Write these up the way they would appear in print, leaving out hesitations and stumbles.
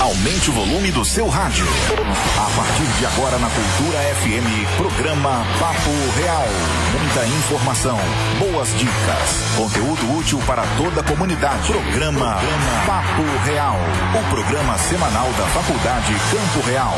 Aumente o volume do seu rádio. A partir de agora na Cultura FM, programa Papo Real. Muita informação, boas dicas, conteúdo útil para toda a comunidade. Programa Papo Real, o programa semanal da Faculdade Campo Real.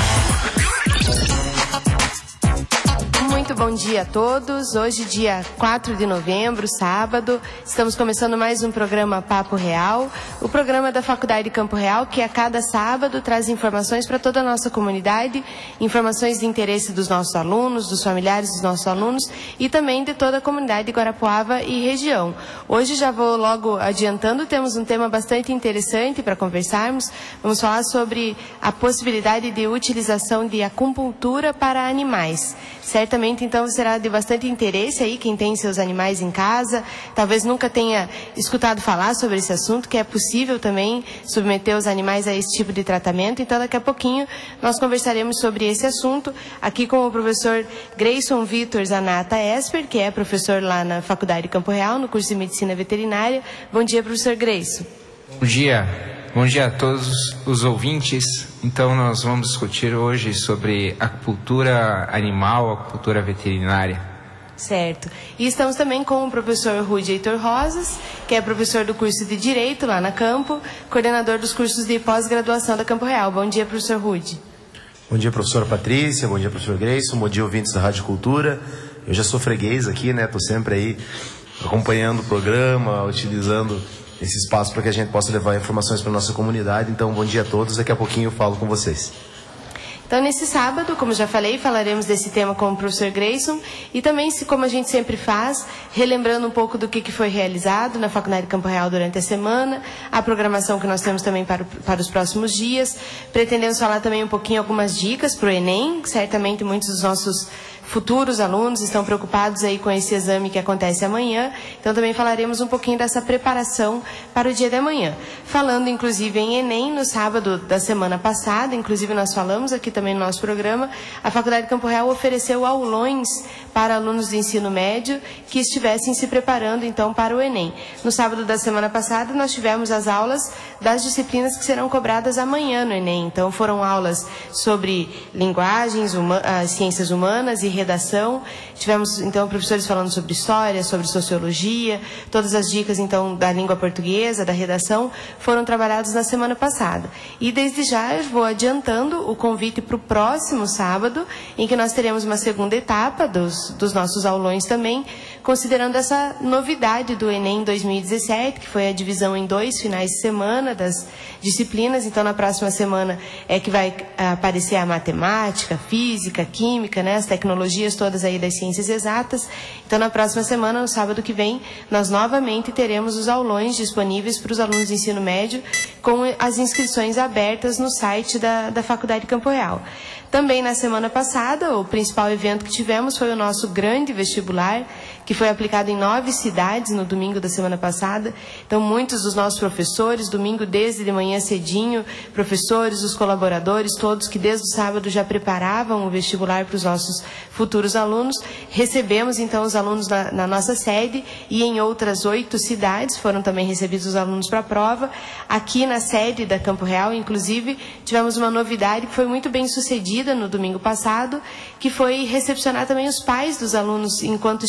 Muito bom dia a todos. Hoje, dia 4 de novembro, sábado, estamos começando mais um programa Papo Real, o programa da Faculdade Campo Real, que a cada sábado traz informações para toda a nossa comunidade, informações de interesse dos nossos alunos, dos familiares dos nossos alunos e também de toda a comunidade de Guarapuava e região. Hoje, já vou logo adiantando, temos um tema bastante interessante para conversarmos. Vamos falar sobre a possibilidade de utilização de acupuntura para animais. Certamente, então, será de bastante interesse aí quem tem seus animais em casa, talvez nunca tenha escutado falar sobre esse assunto, que é possível também submeter os animais a esse tipo de tratamento. Então, daqui a pouquinho, nós conversaremos sobre esse assunto aqui com o professor Grayson Vitor Zanata Esper, que é professor lá na Faculdade de Campo Real, no curso de Medicina Veterinária. Bom dia, professor Grayson. Bom dia. Bom dia a todos os ouvintes. Então nós vamos discutir hoje sobre acupuntura animal, acupuntura veterinária. Certo. E estamos também com o professor Rudy Heitor Rosas, que é professor do curso de Direito lá na Campo, coordenador dos cursos de pós-graduação da Campo Real. Bom dia, professor Rudy. Bom dia, professora Patrícia. Bom dia, professor Grayson. Bom dia, ouvintes da Rádio Cultura. Eu já sou freguês aqui, né? Estou sempre aí acompanhando o programa, utilizando esse espaço para que a gente possa levar informações para a nossa comunidade. Então, bom dia a todos. Daqui a pouquinho eu falo com vocês. Então, nesse sábado, como já falei, falaremos desse tema com o professor Grayson e também, como a gente sempre faz, relembrando um pouco do que foi realizado na Faculdade de Campo Real durante a semana, a programação que nós temos também para os próximos dias. Pretendemos falar também um pouquinho algumas dicas para o Enem. Certamente muitos dos nossos futuros alunos estão preocupados aí com esse exame que acontece amanhã, então também falaremos um pouquinho dessa preparação para o dia de amanhã. Falando inclusive em Enem, no sábado da semana passada, inclusive nós falamos aqui também no nosso programa, a Faculdade de Campo Real ofereceu aulões para alunos de ensino médio que estivessem se preparando então para o Enem. No sábado da semana passada nós tivemos as aulas das disciplinas que serão cobradas amanhã no Enem, então foram aulas sobre linguagens, ciências humanas e redação. Tivemos, então, professores falando sobre história, sobre sociologia, todas as dicas, então, da língua portuguesa, da redação, foram trabalhadas na semana passada. E, desde já, eu vou adiantando o convite para o próximo sábado, em que nós teremos uma segunda etapa dos nossos aulões também, considerando essa novidade do Enem 2017, que foi a divisão em 2 finais de semana das disciplinas. Então, na próxima semana é que vai aparecer a matemática, física, química, né, as tecnologias todas aí das ciências exatas. Então, na próxima semana, no sábado que vem, nós novamente teremos os aulões disponíveis para os alunos de ensino médio, com as inscrições abertas no site da Faculdade de Campo Real. Também na semana passada, o principal evento que tivemos foi o nosso grande vestibular, que foi aplicado em 9 cidades no domingo da semana passada. Então, muitos dos nossos professores, domingo desde de manhã cedinho, professores, os colaboradores, todos que desde o sábado já preparavam o vestibular para os nossos futuros alunos. Recebemos, então, os alunos na nossa sede e em outras 8 cidades foram também recebidos os alunos para a prova. Aqui na sede da Campo Real, inclusive, tivemos uma novidade que foi muito bem sucedida no domingo passado, que foi recepcionar também os pais dos alunos enquanto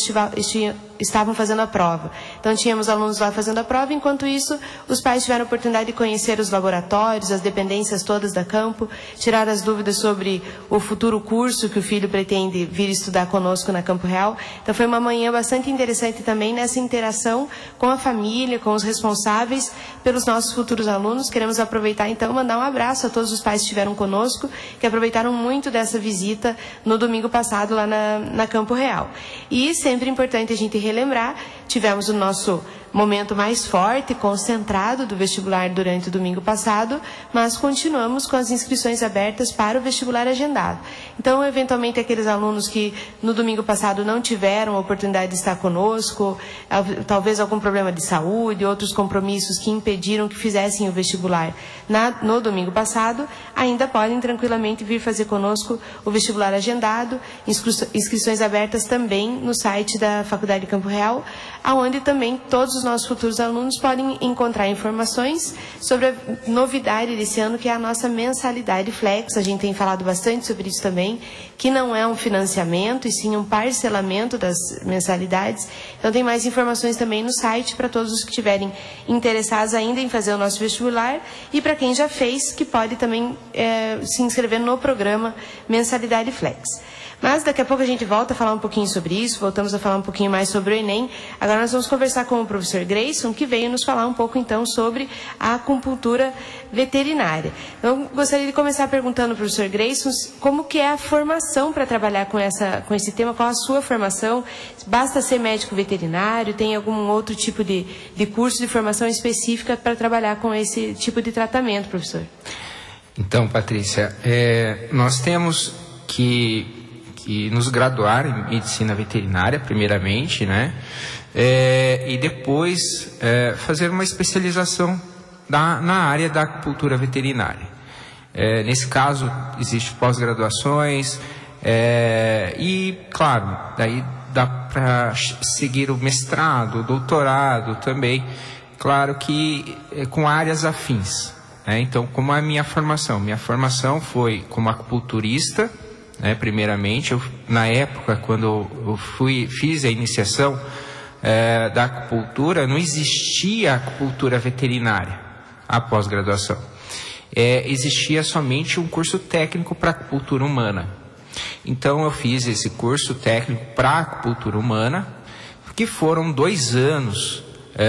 estavam fazendo a prova. Então, tínhamos alunos lá fazendo a prova, enquanto isso, os pais tiveram a oportunidade de conhecer os laboratórios, as dependências todas da Campo, tirar as dúvidas sobre o futuro curso que o filho pretende vir estudar conosco na Campo Real. Então, foi uma manhã bastante interessante também nessa interação com a família, com os responsáveis pelos nossos futuros alunos. Queremos aproveitar, então, mandar um abraço a todos os pais que estiveram conosco, que aproveitaram muito dessa visita no domingo passado lá na Campo Real. E sempre importante a gente relembrar, tivemos o nosso momento mais forte, concentrado do vestibular durante o domingo passado, mas continuamos com as inscrições abertas para o vestibular agendado. Então, eventualmente, aqueles alunos que no domingo passado não tiveram a oportunidade de estar conosco, talvez algum problema de saúde, outros compromissos que impediram que fizessem o vestibular no domingo passado, ainda podem tranquilamente vir fazer conosco o vestibular agendado, inscrições abertas também no site da Faculdade de Campo Real. onde também todos os nossos futuros alunos podem encontrar informações sobre a novidade desse ano, que é a nossa mensalidade Flex. A gente tem falado bastante sobre isso também, que não é um financiamento, e sim um parcelamento das mensalidades. Então tem mais informações também no site para todos os que estiverem interessados ainda em fazer o nosso vestibular, e para quem já fez, que pode também se inscrever no programa Mensalidade Flex. Mas daqui a pouco a gente volta a falar um pouquinho sobre isso, voltamos a falar um pouquinho mais sobre o Enem. Agora nós vamos conversar com o professor Grayson, que veio nos falar um pouco então sobre a acupuntura veterinária. Eu gostaria de começar perguntando ao professor Grayson como que é a formação para trabalhar com esse tema, qual a sua formação? Basta ser médico veterinário, tem algum outro tipo de curso de formação específica para trabalhar com esse tipo de tratamento, professor? Então, Patrícia, nós temos que nos graduar em medicina veterinária, primeiramente, né? E depois fazer uma especialização na área da acupuntura veterinária. Nesse caso, existem pós-graduações e, claro, daí dá para seguir o mestrado, o doutorado também, claro que com áreas afins. Então, como a minha formação? Minha formação foi como acupunturista, primeiramente. Na época, quando eu fiz a iniciação da acupuntura, não existia acupuntura veterinária, a pós-graduação. Existia somente um curso técnico para acupuntura humana. Então, eu fiz esse curso técnico para acupuntura humana, que foram 2 anos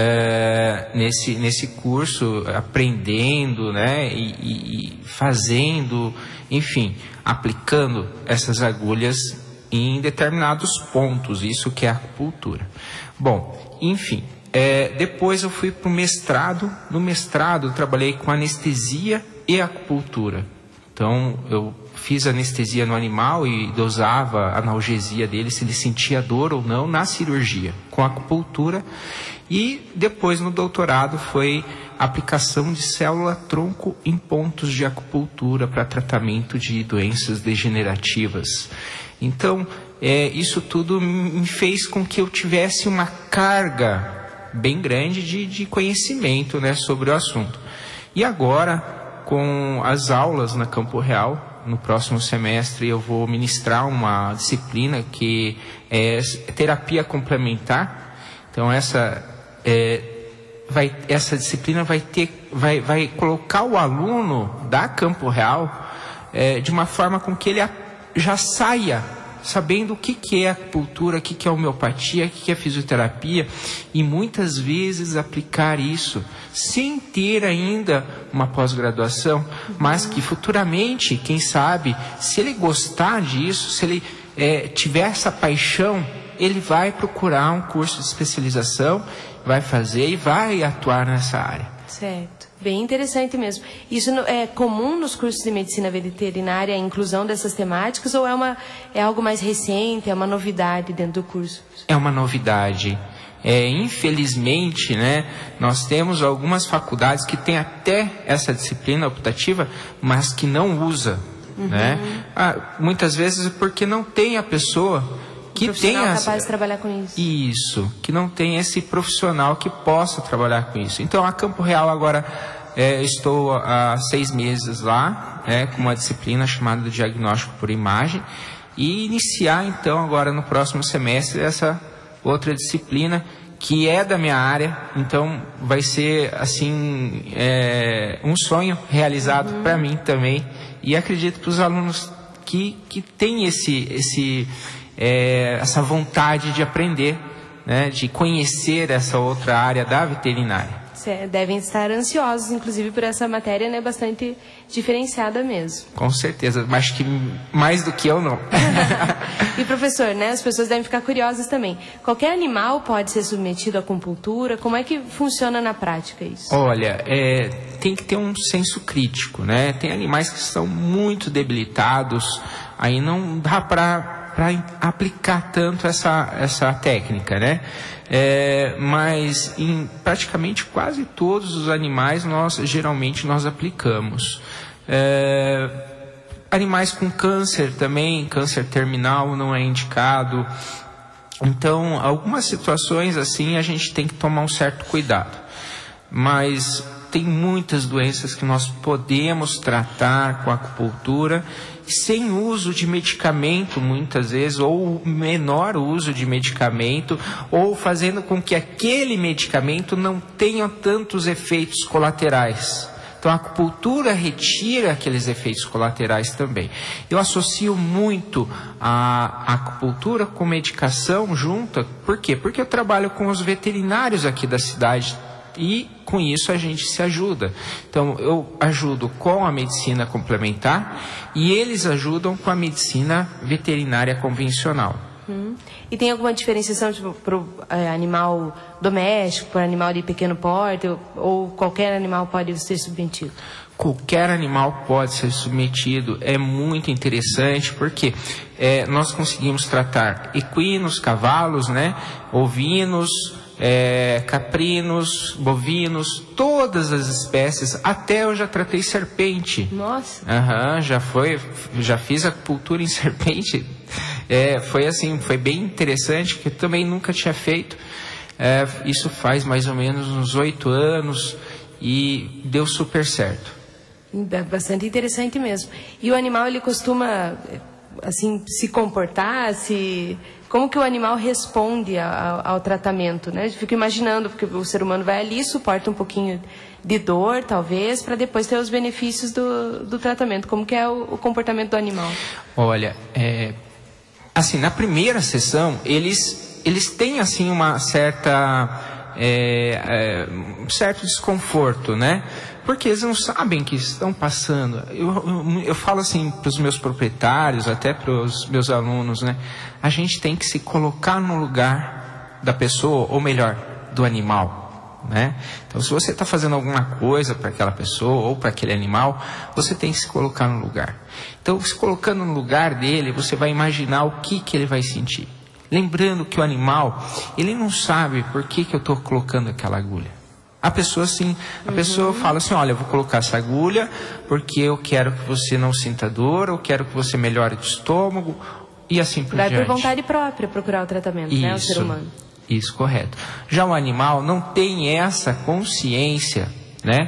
nesse curso, aprendendo, né, e fazendo, enfim, aplicando essas agulhas em determinados pontos, isso que é a acupuntura. Bom, enfim, depois eu fui para o mestrado. No mestrado eu trabalhei com anestesia e acupuntura. Então eu fiz anestesia no animal e dosava a analgesia dele, se ele sentia dor ou não, na cirurgia, com acupuntura. E depois no doutorado foi aplicação de célula-tronco em pontos de acupuntura para tratamento de doenças degenerativas. Então, isso tudo me fez com que eu tivesse uma carga bem grande de conhecimento, né, sobre o assunto. E agora, com as aulas na Campo Real, no próximo semestre eu vou ministrar uma disciplina que é terapia complementar. Então essa disciplina vai colocar o aluno da Campo Real de uma forma com que ele já saia sabendo o que é acupuntura, o que é homeopatia, o que é fisioterapia, e muitas vezes aplicar isso sem ter ainda uma pós-graduação, mas que futuramente, quem sabe, se ele gostar disso, se ele tiver essa paixão, ele vai procurar um curso de especialização, vai fazer e vai atuar nessa área. Certo. Bem interessante mesmo. Isso é comum nos cursos de medicina veterinária, a inclusão dessas temáticas, ou é algo mais recente, é uma novidade dentro do curso? É uma novidade. Infelizmente, né, nós temos algumas faculdades que têm até essa disciplina optativa, mas que não usa. Né? Muitas vezes porque não tem a pessoa que tenha capaz de trabalhar com isso. Isso, que não tem esse profissional que possa trabalhar com isso. Então, a Campo Real agora, estou há 6 meses lá, com uma disciplina chamada diagnóstico por imagem, e iniciar então agora no próximo semestre essa outra disciplina que é da minha área. Então vai ser assim um sonho realizado para mim também, e acredito para os alunos que têm essa vontade de aprender, né, de conhecer essa outra área da veterinária. Devem estar ansiosos, inclusive, por essa matéria, né, bastante diferenciada mesmo. Com certeza, mas que mais do que eu não. E professor, né, as pessoas devem ficar curiosas também. Qualquer animal pode ser submetido à acupuntura? Como é que funciona na prática isso? Olha, tem que ter um senso crítico, né? Tem animais que estão muito debilitados, aí não dá para aplicar tanto essa técnica, né? Mas em praticamente quase todos os animais geralmente nós aplicamos. Animais com câncer também, câncer terminal não é indicado. Então, algumas situações assim a gente tem que tomar um certo cuidado. Mas tem muitas doenças que nós podemos tratar com a acupuntura sem uso de medicamento, muitas vezes, ou menor uso de medicamento, ou fazendo com que aquele medicamento não tenha tantos efeitos colaterais. Então a acupuntura retira aqueles efeitos colaterais também. Eu associo muito a acupuntura com medicação junta. Por quê? Porque eu trabalho com os veterinários aqui da cidade e com isso a gente se ajuda. Então eu ajudo com a medicina complementar e eles ajudam com a medicina veterinária convencional. E tem alguma diferenciação para o animal doméstico, para o animal de pequeno porte, ou qualquer animal pode ser submetido? Qualquer animal pode ser submetido, é muito interessante, porque nós conseguimos tratar equinos, cavalos, né, ovinos, caprinos, bovinos, todas as espécies, até eu já tratei serpente. Nossa! Já fiz acupuntura em serpente. Foi assim, foi bem interessante, que eu também nunca tinha feito. Isso faz mais ou menos uns 8 anos e deu super certo. Bastante interessante mesmo. E o animal, ele costuma assim se comportar, como que o animal responde ao tratamento, né? Eu fico imaginando, porque o ser humano vai ali, suporta um pouquinho de dor, talvez, para depois ter os benefícios do tratamento. Como que é o comportamento do animal? Olha, assim, na primeira sessão, eles têm, assim, uma certa... um certo desconforto, né? Porque eles não sabem que estão passando. Eu falo assim para os meus proprietários, até para os meus alunos, né? A gente tem que se colocar no lugar da pessoa, ou melhor, do animal, né? Então, se você está fazendo alguma coisa para aquela pessoa ou para aquele animal, você tem que se colocar no lugar. Então, se colocando no lugar dele, você vai imaginar o que ele vai sentir. Lembrando que o animal, ele não sabe por que eu estou colocando aquela agulha. A pessoa sim, pessoa fala assim, olha, eu vou colocar essa agulha porque eu quero que você não sinta dor, eu quero que você melhore do estômago e assim por diante. Vai por vontade própria procurar o tratamento, né, o ser humano. Isso, correto. Já o animal não tem essa consciência, né,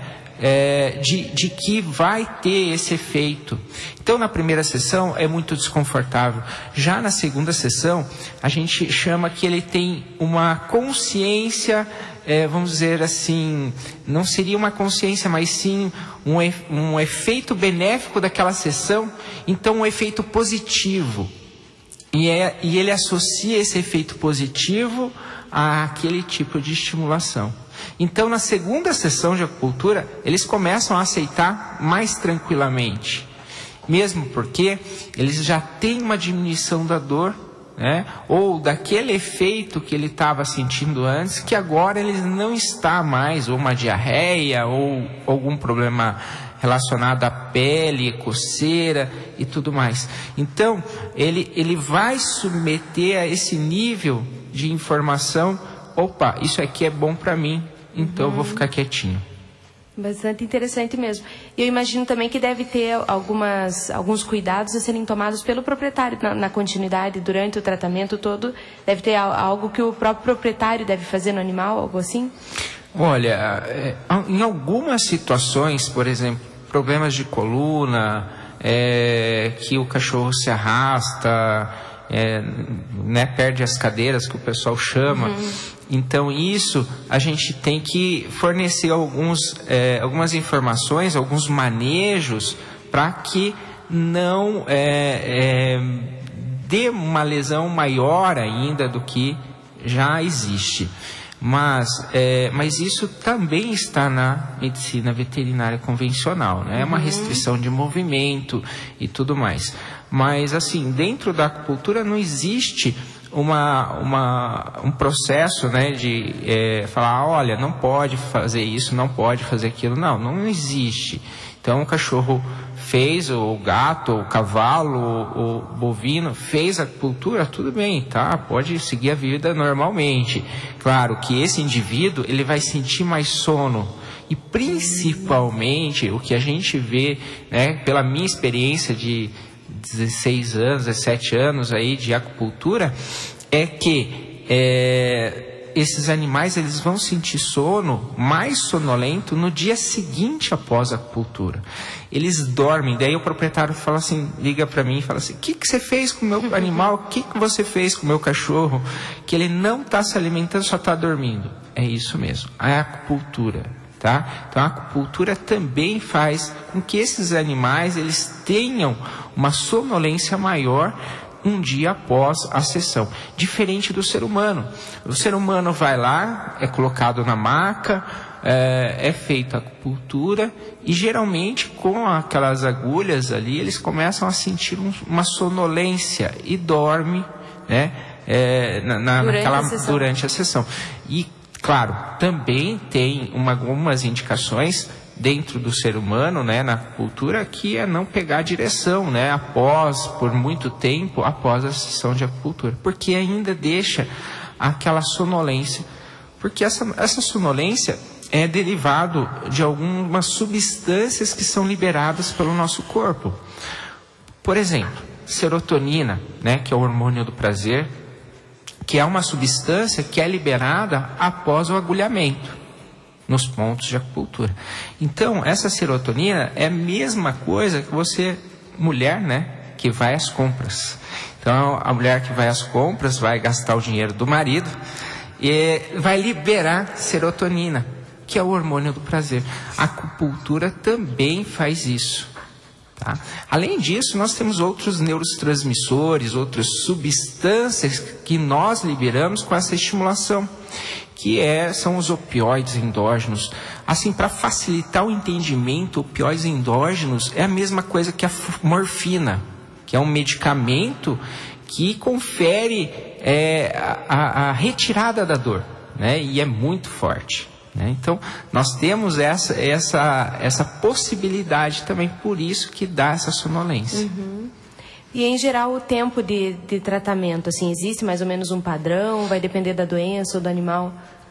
de que vai ter esse efeito. Então, na primeira sessão é muito desconfortável. Já na segunda sessão, a gente chama que ele tem uma consciência, vamos dizer assim, não seria uma consciência, mas sim um efeito benéfico daquela sessão. Então, um efeito positivo. E ele associa esse efeito positivo àquele tipo de estimulação. Então, na segunda sessão de acupuntura, eles começam a aceitar mais tranquilamente. Mesmo porque eles já têm uma diminuição da dor, né? Ou daquele efeito que ele estava sentindo antes, que agora ele não está mais, ou uma diarreia, ou algum problema relacionado à pele, coceira e tudo mais. Então, ele vai submeter a esse nível de informação, opa, isso aqui é bom para mim, então eu vou ficar quietinho. Bastante interessante mesmo. E eu imagino também que deve ter alguns cuidados a serem tomados pelo proprietário na continuidade, durante o tratamento todo. Deve ter algo que o próprio proprietário deve fazer no animal, algo assim? Olha, em algumas situações, por exemplo, problemas de coluna, que o cachorro se arrasta, né, perde as cadeiras, que o pessoal chama. Então isso a gente tem que fornecer algumas informações, alguns manejos para que não dê uma lesão maior ainda do que já existe. Mas isso também está na medicina veterinária convencional, né? É uma restrição de movimento e tudo mais. Mas assim, dentro da acupuntura não existe um processo, né, de falar, olha, não pode fazer isso, não pode fazer aquilo. Não existe. Então o cachorro fez, ou o gato, ou o cavalo, ou o bovino fez a acupuntura, tudo bem, tá? Pode seguir a vida normalmente. Claro que esse indivíduo, ele vai sentir mais sono. E principalmente o que a gente vê, né, pela minha experiência de 16 anos, 17 anos aí de acupuntura, é que esses animais eles vão sentir sono mais sonolento no dia seguinte após a acupuntura. Eles dormem, daí o proprietário fala assim, liga para mim e fala assim, o que você fez com o meu animal? O que você fez com o meu cachorro? Que ele não está se alimentando, só está dormindo. É isso mesmo, é a acupuntura. Tá? Então a acupuntura também faz com que esses animais eles tenham uma sonolência maior um dia após a sessão, diferente do ser humano. O ser humano vai lá, é colocado na maca, é feita a acupuntura e geralmente com aquelas agulhas ali eles começam a sentir uma sonolência e dorme, né, durante a sessão. E claro, também tem algumas indicações dentro do ser humano, né, na acupuntura, que é não pegar a direção, né, por muito tempo após a sessão de acupuntura, porque ainda deixa aquela sonolência, porque essa sonolência é derivado de algumas substâncias que são liberadas pelo nosso corpo. Por exemplo, serotonina, né, que é o hormônio do prazer, que é uma substância que é liberada após o agulhamento nos pontos de acupuntura. Então, essa serotonina é a mesma coisa que você, mulher, né, que vai às compras. Então, a mulher que vai às compras vai gastar o dinheiro do marido e vai liberar serotonina, que é o hormônio do prazer. A acupuntura também faz isso. Tá? Além disso, nós temos outros neurotransmissores, outras substâncias que nós liberamos com essa estimulação, que são os opioides endógenos. Assim, para facilitar o entendimento, opioides endógenos é a mesma coisa que a morfina, que é um medicamento que confere a retirada da dor, né? E é muito forte. Então, nós temos essa possibilidade também, por isso que dá essa sonolência. Uhum. E, em geral, o tempo de tratamento, assim, existe mais ou menos um padrão? Vai depender da doença ou do animal?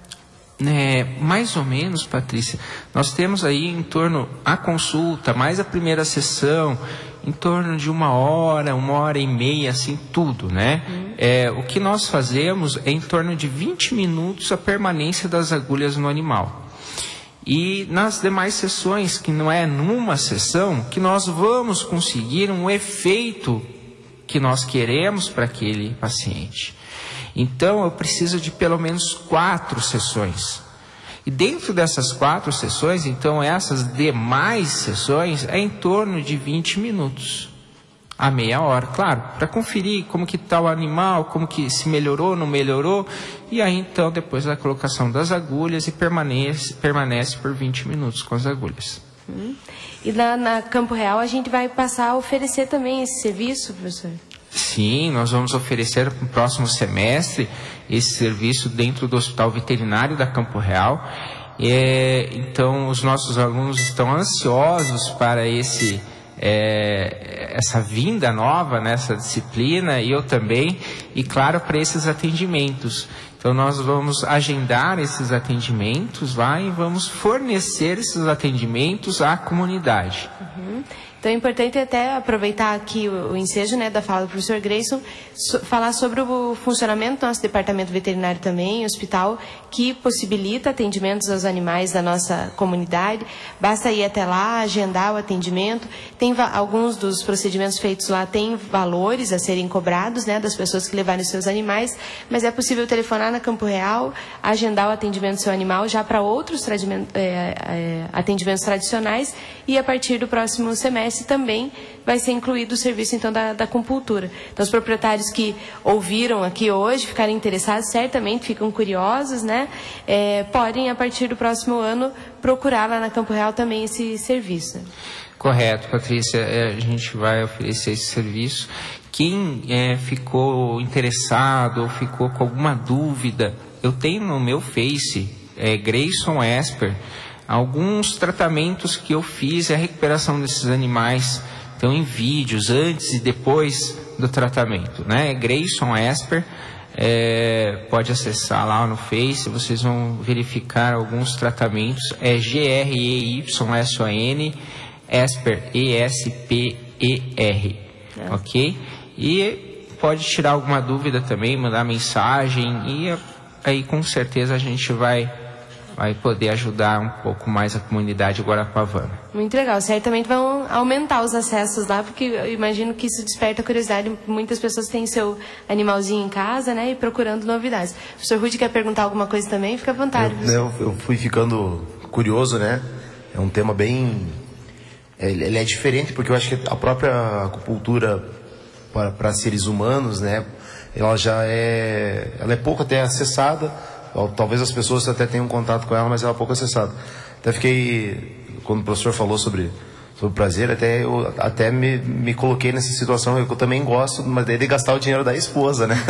Mais ou menos, Patrícia. Nós temos aí em torno, a consulta, mais a primeira sessão, em torno de 1h, 1h30, assim, tudo, né? O que nós fazemos é em torno de 20 minutos a permanência das agulhas no animal. E nas demais sessões, que não é numa sessão, que nós vamos conseguir um efeito que nós queremos para aquele paciente. Então, eu preciso de pelo menos 4 sessões. E dentro dessas 4 sessões, então, essas demais sessões é em torno de 20 minutos a meia hora, claro, para conferir como que está o animal, como que se melhorou, não melhorou, e aí então depois da colocação das agulhas e permanece por 20 minutos com as agulhas. E na Campo Real a gente vai passar a oferecer também esse serviço, professor? Sim, nós vamos oferecer para o próximo semestre esse serviço dentro do Hospital Veterinário da Campo Real. Então os nossos alunos estão ansiosos para essa vinda nova nessa disciplina, e eu também, e claro, para esses atendimentos. Então nós vamos agendar esses atendimentos lá e vamos fornecer esses atendimentos à comunidade. Então é importante até aproveitar aqui o ensejo, né, da fala do professor Grayson, falar sobre o funcionamento do nosso departamento veterinário também, hospital, que possibilita atendimentos aos animais da nossa comunidade. Basta ir até lá, agendar o atendimento. Tem alguns dos procedimentos feitos lá têm valores a serem cobrados, né, das pessoas que levarem os seus animais, mas é possível telefonar na Campo Real, agendar o atendimento do seu animal já para outros atendimentos tradicionais, e a partir do próximo semestre também vai ser incluído o serviço então da acupuntura. Então os proprietários que ouviram aqui hoje, ficarem interessados, certamente ficam curiosos, né? Podem a partir do próximo ano procurar lá na Campo Real também esse serviço. Correto, Patrícia, a gente vai oferecer esse serviço. Quem ficou interessado ou ficou com alguma dúvida, eu tenho no meu Face, Grayson Esper, alguns tratamentos que eu fiz, a recuperação desses animais, então em vídeos, antes e depois do tratamento, né? Grayson Esper, pode acessar lá no Face, vocês vão verificar alguns tratamentos, Greyson, Esper, Esper, ok? E pode tirar alguma dúvida também, mandar mensagem, e aí com certeza a gente vai poder ajudar um pouco mais a comunidade guarapuavana. Muito legal. Certamente vão aumentar os acessos lá, porque eu imagino que isso desperta a curiosidade. Muitas pessoas têm seu animalzinho em casa, né, e procurando novidades. O professor Rudy quer perguntar alguma coisa também? Fica à vontade. Eu fui ficando curioso, né? É um tema bem... Ele é diferente, porque eu acho que a própria acupuntura para seres humanos, né, ela é pouco até acessada. Talvez as pessoas até tenham contato com ela, mas ela é pouco acessada. Até fiquei, quando o professor falou sobre prazer, eu até me coloquei nessa situação. Eu também gosto, mas daí de gastar o dinheiro da esposa, né?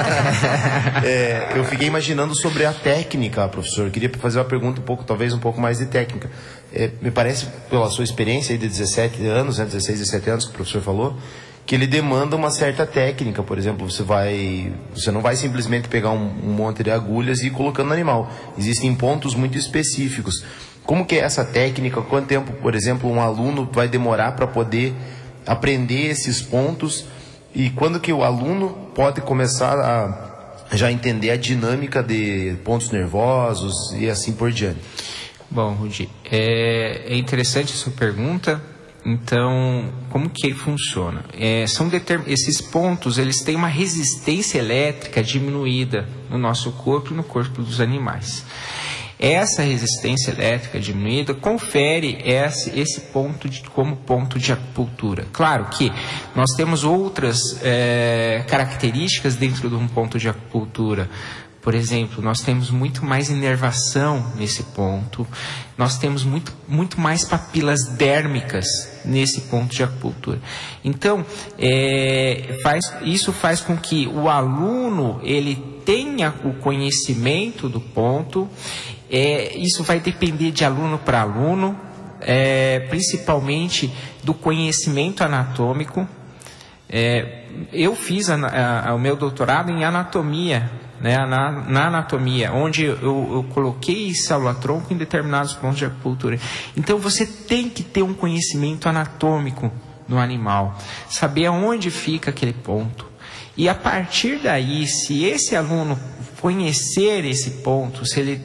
Eu fiquei imaginando sobre a técnica, professor. Eu queria fazer uma pergunta talvez um pouco mais de técnica. Me parece, pela sua experiência aí de 17 anos, né, 16, 17 anos que o professor falou, que ele demanda uma certa técnica. Por exemplo, você não vai simplesmente pegar um monte de agulhas e ir colocando no animal. Existem pontos muito específicos. Como que é essa técnica? Quanto tempo, por exemplo, um aluno vai demorar para poder aprender esses pontos? E quando que o aluno pode começar a já entender a dinâmica de pontos nervosos e assim por diante? Bom, Rudi, é interessante a sua pergunta. Então, como que ele funciona? Esses pontos, eles têm uma resistência elétrica diminuída no nosso corpo e no corpo dos animais. Essa resistência elétrica diminuída confere esse ponto como ponto de acupuntura. Claro que nós temos outras características dentro de um ponto de acupuntura. Por exemplo, nós temos muito mais inervação nesse ponto, nós temos muito mais papilas dérmicas nesse ponto de acupuntura. Então, isso faz com que o aluno ele tenha o conhecimento do ponto. Isso vai depender de aluno para aluno, principalmente do conhecimento anatômico. Eu fiz o meu doutorado em anatomia, né, na anatomia, onde eu coloquei célula-tronco em determinados pontos de acupuntura. Então você tem que ter um conhecimento anatômico do animal, saber aonde fica aquele ponto. E a partir daí, se esse aluno conhecer esse ponto, se ele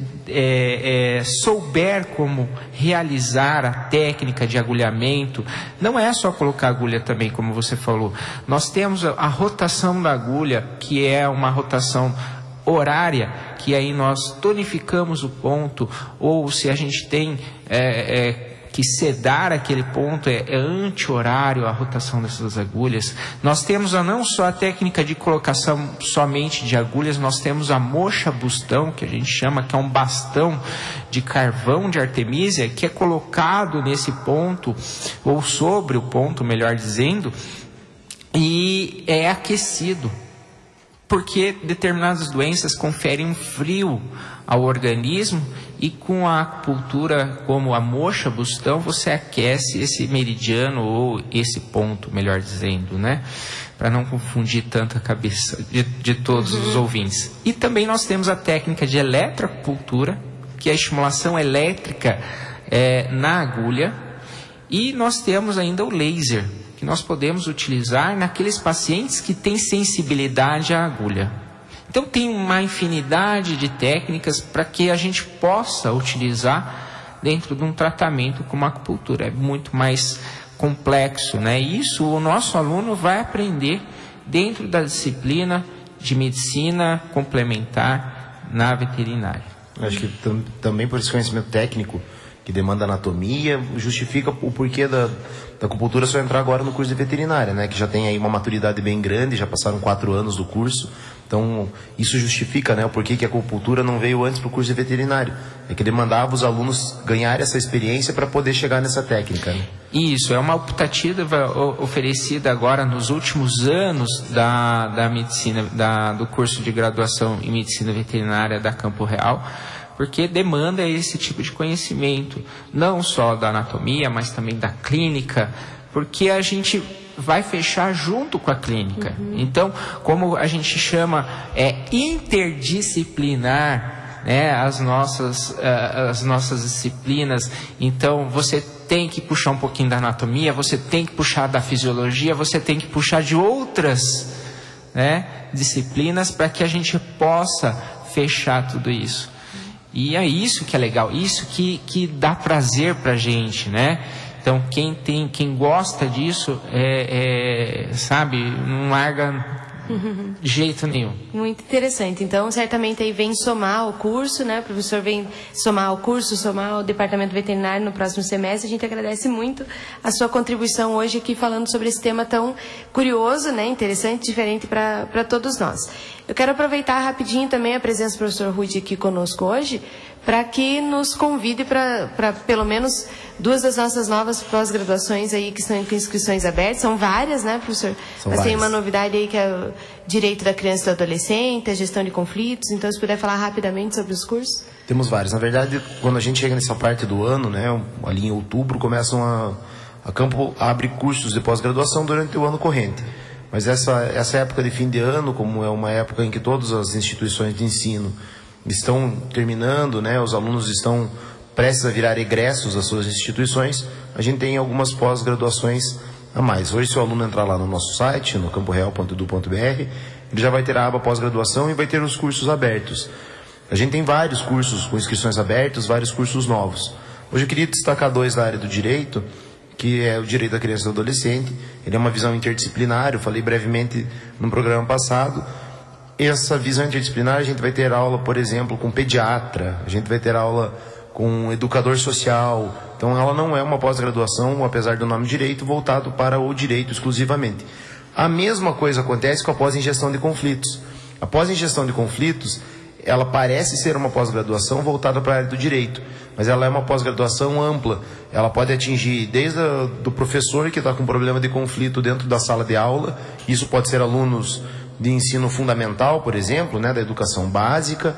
souber como realizar a técnica de agulhamento, não é só colocar agulha também, como você falou. Nós temos a rotação da agulha, que é uma rotação horária, que aí nós tonificamos o ponto, ou se a gente tem que sedar aquele ponto, é anti-horário a rotação dessas agulhas. Nós temos não só a técnica de colocação somente de agulhas, nós temos a mocha-bustão, que a gente chama, que é um bastão de carvão de artemísia, que é colocado nesse ponto, ou sobre o ponto, melhor dizendo, e é aquecido, porque determinadas doenças conferem um frio ao organismo, e com a acupuntura, como a mocha-bustão, você aquece esse meridiano, ou esse ponto, melhor dizendo, né? Para não confundir tanto a cabeça de todos os ouvintes. E também nós temos a técnica de eletroacupuntura, que é a estimulação elétrica na agulha, e nós temos ainda o laser, que nós podemos utilizar naqueles pacientes que têm sensibilidade à agulha. Então tem uma infinidade de técnicas para que a gente possa utilizar dentro de um tratamento como a acupuntura. É muito mais complexo, né? Isso o nosso aluno vai aprender dentro da disciplina de medicina complementar na veterinária. Acho que também por esse conhecimento técnico que demanda anatomia, justifica o porquê da acupuntura só entrar agora no curso de veterinária, né? Que já tem aí uma maturidade bem grande, já passaram 4 anos do curso. Então, isso justifica, né, o porquê que a acupuntura não veio antes para o curso de veterinário. É que demandava os alunos ganhar essa experiência para poder chegar nessa técnica, né? Isso, é uma optativa oferecida agora nos últimos anos da medicina, do curso de graduação em medicina veterinária da Campo Real, porque demanda esse tipo de conhecimento, não só da anatomia, mas também da clínica, porque a gente vai fechar junto com a clínica. Então, como a gente chama, interdisciplinar, né, as nossas disciplinas. Então, você tem que puxar um pouquinho da anatomia, você tem que puxar da fisiologia, você tem que puxar de outras né, disciplinas para que a gente possa fechar tudo isso. E é isso que é legal, isso que dá prazer para a gente, né? Então quem gosta disso sabe, não larga de jeito nenhum. Muito interessante. Então, certamente aí vem somar o curso, né? O professor vem somar o curso, somar o departamento veterinário no próximo semestre. A gente agradece muito a sua contribuição hoje aqui falando sobre esse tema tão curioso, né? Interessante, diferente para todos nós. Eu quero aproveitar rapidinho também a presença do professor Rudy aqui conosco hoje, para que nos convide para pelo menos 2 das nossas novas pós-graduações aí que estão com inscrições abertas. São várias, né, professor? Mas tem uma novidade aí que é o Direito da Criança e do Adolescente, a Gestão de Conflitos. Então, se puder falar rapidamente sobre os cursos. Temos vários. Na verdade, quando a gente chega nessa parte do ano, né, ali em outubro, começam a Campo abre cursos de pós-graduação durante o ano corrente. Mas essa época de fim de ano, como é uma época em que todas as instituições de ensino estão terminando, né, os alunos estão prestes a virar egressos das suas instituições, a gente tem algumas pós-graduações a mais. Hoje, se o aluno entrar lá no nosso site, no camporeal.edu.br, ele já vai ter a aba pós-graduação e vai ter os cursos abertos. A gente tem vários cursos com inscrições abertas, vários cursos novos. Hoje eu queria destacar 2 da área do direito, que é o direito da criança e do adolescente. Ele é uma visão interdisciplinar, eu falei brevemente no programa passado. Essa visão interdisciplinar, a gente vai ter aula, por exemplo, com pediatra, a gente vai ter aula com educador social. Então, ela não é uma pós-graduação, apesar do nome direito, voltado para o direito exclusivamente. A mesma coisa acontece com a pós-ingestão de conflitos. A pós-ingestão de conflitos, ela parece ser uma pós-graduação voltada para a área do direito, mas ela é uma pós-graduação ampla. Ela pode atingir desde do professor que está com problema de conflito dentro da sala de aula, isso pode ser alunos de ensino fundamental, por exemplo, né, da educação básica.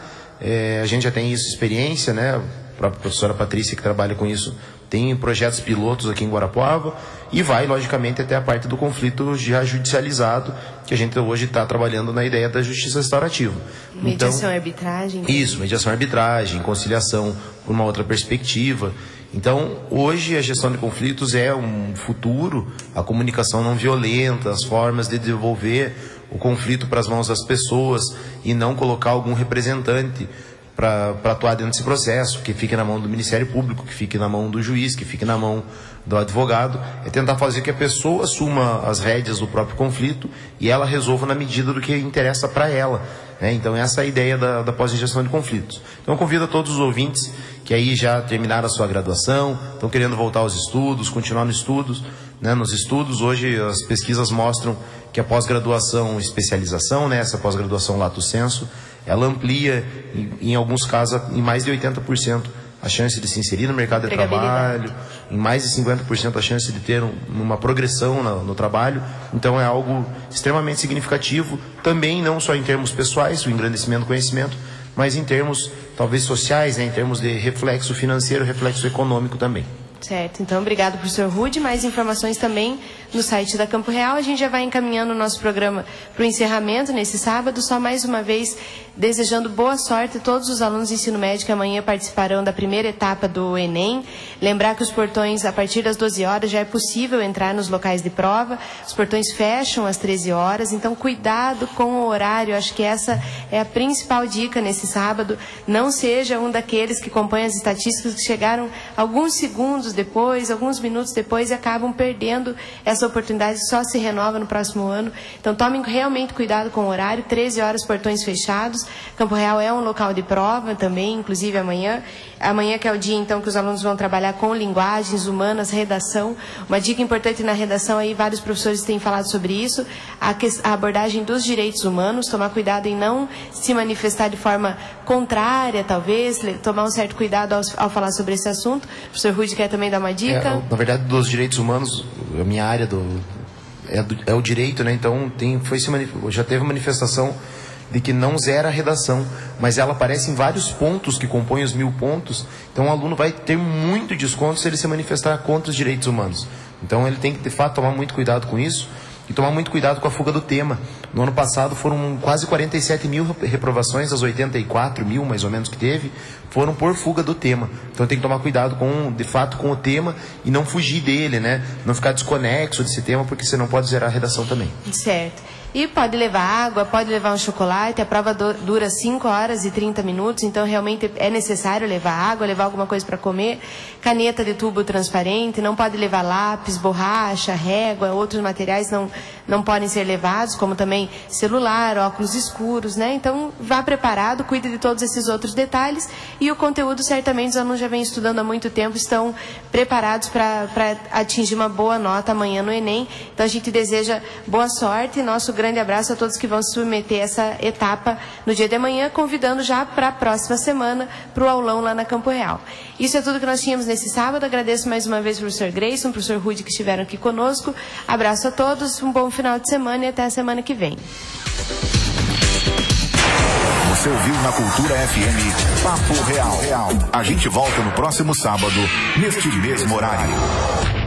A gente já tem isso, experiência, né? A professora Patrícia, que trabalha com isso, tem projetos pilotos aqui em Guarapuava, e vai, logicamente, até a parte do conflito já judicializado, que a gente hoje está trabalhando na ideia da justiça restaurativa. Mediação e arbitragem. Isso, mediação e arbitragem, conciliação por uma outra perspectiva. Então, hoje a gestão de conflitos é um futuro, a comunicação não violenta, as formas de devolver o conflito para as mãos das pessoas e não colocar algum representante para atuar dentro desse processo, que fique na mão do Ministério Público, que fique na mão do juiz, que fique na mão do advogado. É tentar fazer que a pessoa assuma as rédeas do próprio conflito e ela resolva na medida do que interessa para ela, né? Então essa é a ideia da pós-ingestão de conflitos. Então eu convido a todos os ouvintes que aí já terminaram a sua graduação, estão querendo voltar aos estudos, continuar nos estudos, né? Nos estudos, hoje as pesquisas mostram que a pós-graduação especialização, né? Essa pós-graduação lato sensu, ela amplia, em alguns casos, em mais de 80% a chance de se inserir no mercado de trabalho, em mais de 50% a chance de ter uma progressão no trabalho. Então é algo extremamente significativo, também não só em termos pessoais, o engrandecimento do conhecimento, mas em termos talvez sociais, né, em termos de reflexo financeiro, reflexo econômico também. Certo, então obrigado, professor Rudy. Mais informações também no site da Campo Real. A gente já vai encaminhando o nosso programa para o encerramento nesse sábado. Só mais uma vez desejando boa sorte a todos os alunos de ensino médio que amanhã participarão da primeira etapa do Enem. Lembrar que os portões, a partir das 12 horas, já é possível entrar nos locais de prova. Os portões fecham às 13 horas, então cuidado com o horário. Acho que essa é a principal dica nesse sábado. Não seja um daqueles que acompanham as estatísticas que chegaram alguns segundos depois, alguns minutos depois, e acabam perdendo essa oportunidade que só se renova no próximo ano. Então tomem realmente cuidado com o horário. 13 horas, portões fechados. Campo Real é um local de prova também, inclusive amanhã. Amanhã que é o dia, então, que os alunos vão trabalhar com linguagens humanas, redação. Uma dica importante na redação aí, vários professores têm falado sobre isso, a abordagem dos direitos humanos, tomar cuidado em não se manifestar de forma contrária, talvez, tomar um certo cuidado ao falar sobre esse assunto. O professor Rudy quer também dar uma dica? Na verdade, dos direitos humanos, a minha área é o direito, né? Então, já teve manifestação de que não zera a redação, mas ela aparece em vários pontos que compõem os 1000 pontos. Então o aluno vai ter muito desconto se ele se manifestar contra os direitos humanos. Então ele tem que, de fato, tomar muito cuidado com isso e tomar muito cuidado com a fuga do tema. No ano passado foram quase 47 mil reprovações, das 84 mil mais ou menos que teve, foram por fuga do tema. Então tem que tomar cuidado de fato com o tema e não fugir dele, né? Não ficar desconexo desse tema, porque você não pode zerar a redação também. Certo. E pode levar água, pode levar um chocolate, a prova dura 5 horas e 30 minutos, então realmente é necessário levar água, levar alguma coisa para comer, caneta de tubo transparente, não pode levar lápis, borracha, régua, outros materiais não podem ser levados, como também celular, óculos escuros, né? Então vá preparado, cuide de todos esses outros detalhes, e o conteúdo certamente os alunos já vêm estudando há muito tempo, estão preparados para atingir uma boa nota amanhã no Enem. Então a gente deseja boa sorte, nosso grande abraço a todos que vão se submeter a essa etapa no dia de amanhã, convidando já para a próxima semana para o aulão lá na Campo Real. Isso é tudo que nós tínhamos nesse sábado. Agradeço mais uma vez ao professor Grayson, professor Rudy, que estiveram aqui conosco. Abraço a todos, um bom final de semana e até a semana que vem. Você ouviu na Cultura FM Papo Real. A gente volta no próximo sábado, neste mesmo horário.